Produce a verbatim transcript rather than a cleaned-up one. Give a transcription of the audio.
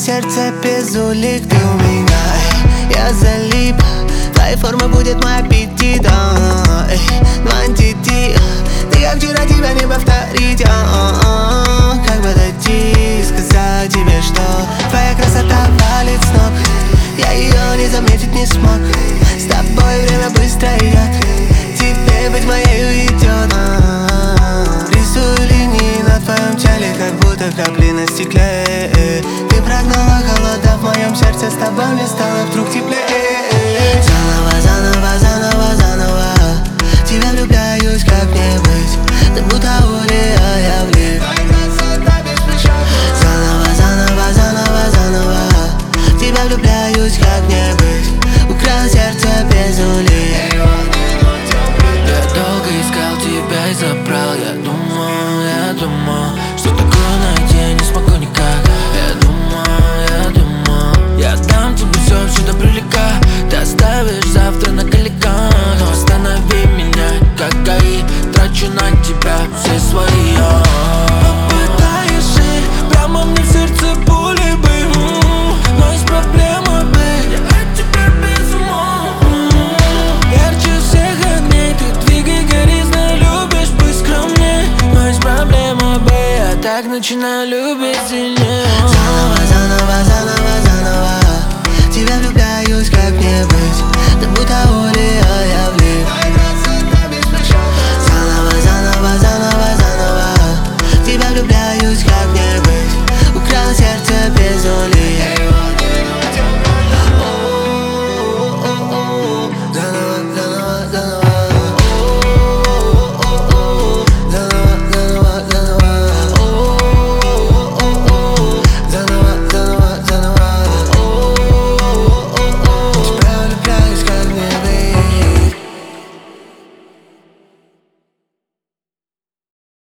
сердце без улик, ты у меня, эй, я залип. Твоя форма будет мой аппетит, а, эй, антитип. Ты как вчера, тебя не повторить, а, а, а. Как подойти и сказать тебе, что твоя красота валит с ног. Я ее не заметить не смог. С тобой время быстро идет, тебе быть моей идет, а, а. Рисую линии на твоем теле, как будто капли на стекле. Ты прогнала холода в моем сердце, с тобой мне стало вдруг теплее. Заново, заново, заново, заново тебя влюбляюсь, как мне быть? Ты будто улей, я влип. Заново, заново, заново, заново тебя влюбляюсь, как мне быть? Украл сердце без улик. Я долго искал тебя и забрал. Я думал, я думал, что такое найти я не смогу никак. Я думал, я думал, я дам тебе все, что до привлека. Ты оставишь завтра на каликах, но останови меня, как ГАИ. Трачу на тебя все свои. Попытаешься прямо мне в сердце пули бы, но есть проблема, бэй, я от тебя без ума. Ярче всех огней ты двигай, гори, знаю, любишь быть скромней, но есть проблема, бэй, я так начинаю любить.